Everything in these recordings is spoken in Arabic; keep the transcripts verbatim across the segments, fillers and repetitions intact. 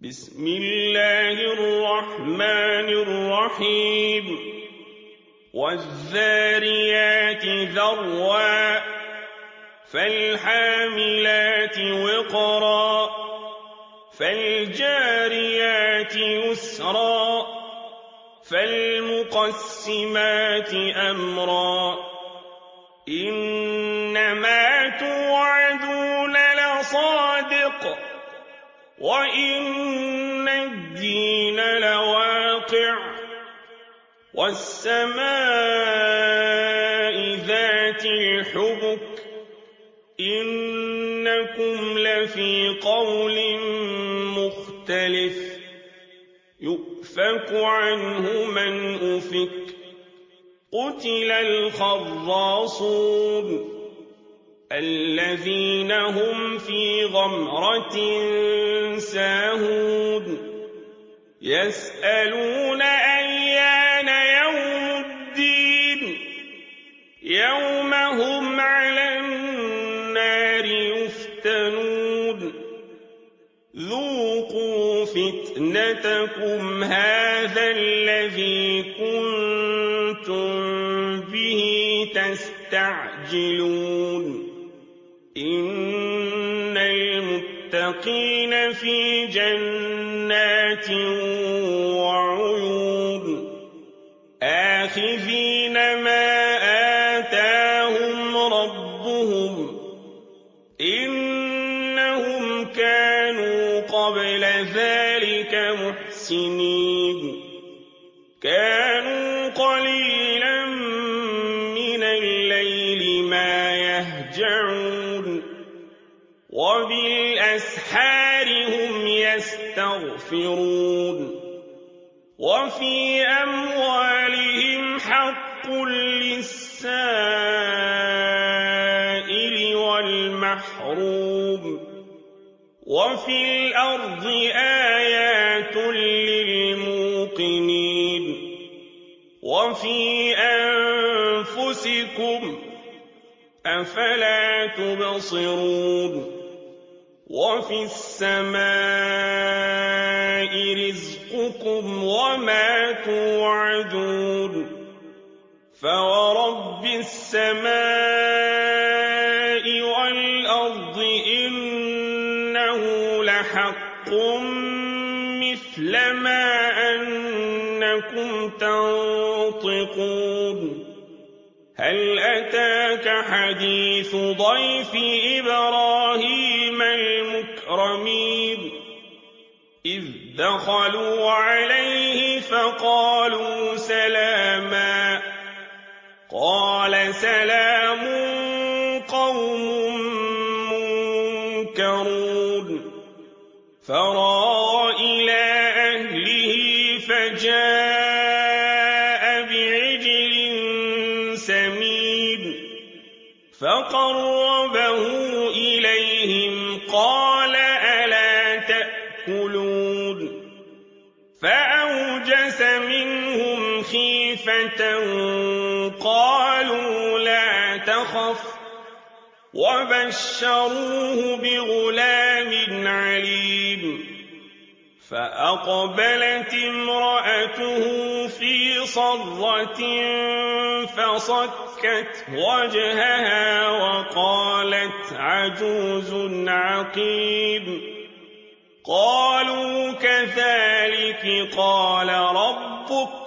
بسم الله الرحمن الرحيم والذاريات ذروا فالحاملات وقرا فالجاريات يسرا فالمقسمات أمرا إنما توعدون لصادق وإن الدين لواقع والسماء ذات الحبك إنكم لفي قول مختلف يؤفك عنه من أفك قتل الخراصون الذين هم في غمرة ساهون يسألون أيان يوم الدين يوم هم على النار يفتنون ذوقوا فتنتكم هذا الذي كنتم به تستعجلون إن المتقين في جنات وعيون آخذين ما آتاهم ربهم إنهم كانوا قبل ذلك محسنين كانوا قليلا من الليل ما يهجعون وبالأسحار هم يستغفرون وفي أموالهم حق للسائل والمحروم وفي الأرض آيات للموقنين وفي أنفسكم أفلا تبصرون وفي السماء رزقكم وما توعدون فورب السماء والأرض إنه لحق مثل ما أنكم تنطقون هل أتاك حديث ضيف إبراهيم المكرمين إذ دخلوا عليه فقالوا سلاما قال سلام قوم منكرون فراغ إلى أهله فجاء بعجل سمين فقربه إليهم قال ألا تأكلون فأوجس منهم خيفة قالوا لا تخف وبشروه بغلام عليم فأقبلت امرأته في صرة فصكت وجهها وقالت عجوز عقيم قالوا كذلك قال ربك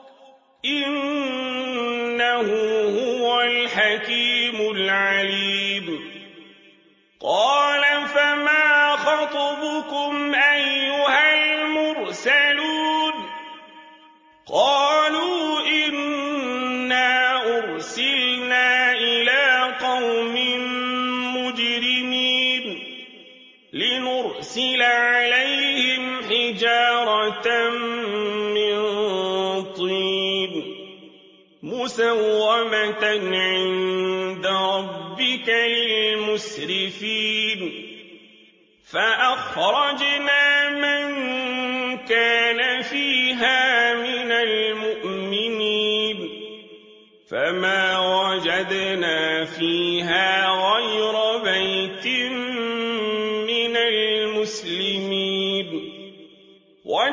إنه هو الحكيم العليم قال فما خطبكم أيها المرسلون قالوا إنا أرسلنا إلى قوم مجرمين لنرسل عليهم حجارة من طين مسومة عند ربك للمسرفين فأخرجنا من كان فيها من المؤمنين فما وجدنا فيها غير بيت من المسلمين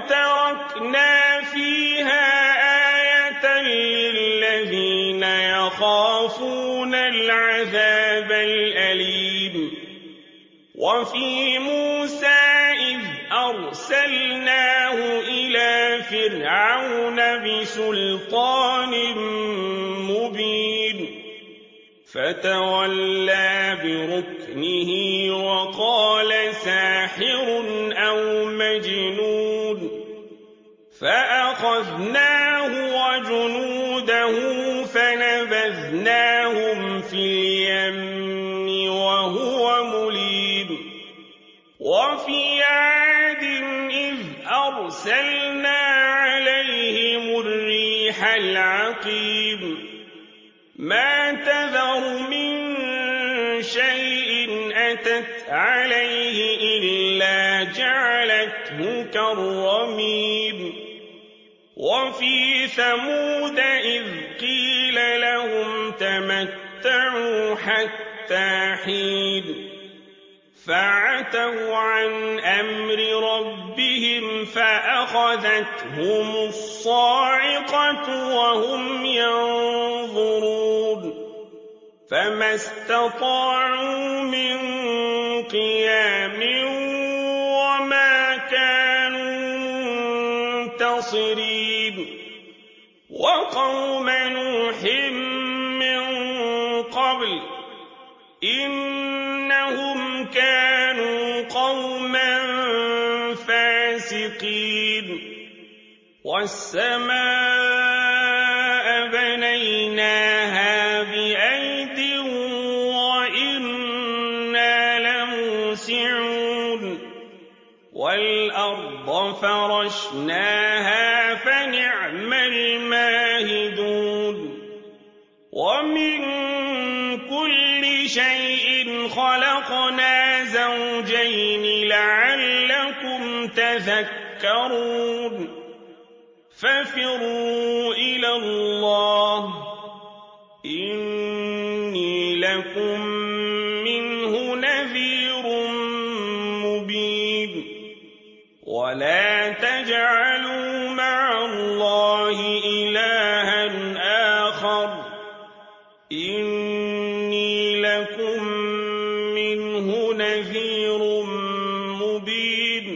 وتركنا فيها آية للذين يخافون العذاب الأليم وفي موسى إذ أرسلناه إلى فرعون بسلطان مبين فتولى بركنه وقال ساحر أو مجنون فأخذناه وجنوده فنبذناهم في اليم وهو مليم وفي عاد إذ أرسلنا عليهم الريح العقيم ما تذر من شيء أتت عليه إلا جعلته كالرميم وفي ثمود إذ قيل لهم تمتعوا حتى حين فعتوا عن أمر ربهم فأخذتهم الصاعقة وهم ينظرون فما استطاعوا من قيام وما كانوا منتصرين وقوم نوح من قبل إنهم كانوا قوما فاسقين والسماء بنيناها بأيد وإنا لموسعون والأرض فرشناها فنعم الماهدون ومن كل شيء خلقنا زوجين لعلكم تذكرون ففروا إلى الله إني لكم منه نذير مبين ولا تجعلوا مع الله إلها آخر إني لكم منه نذير مبين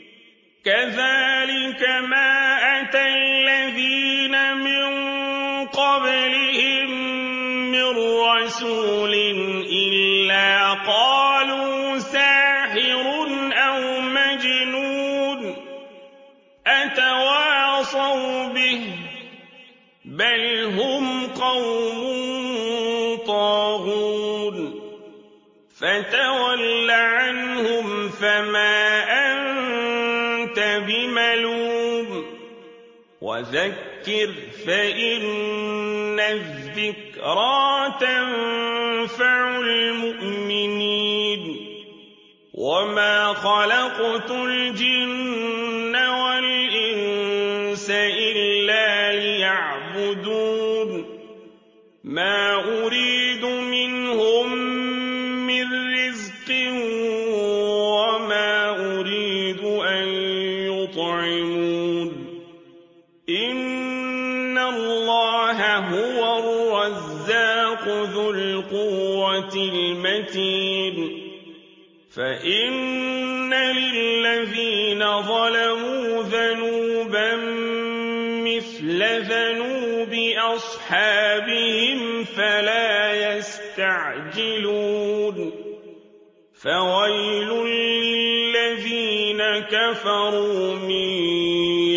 كذلك ما أتى الذين من قبلهم من رسول إلا قالوا ساحر أو مجنون أتواصوا به بل هم قوم طاغون فتول عنهم فما أنت بملوم وذكر فإن الذكرى تنفع المؤمنين وما خلقت الجن والإنس إلا ليعبدون ما أريد منهم من رزق وما أريد أن يطعمون إن الله هو الرزاق ذو القوة المتين فإن للذين ظلموا ذنوبا مثل ذنوب أصحابهم فلا يستعجلون فويل للذين كفروا من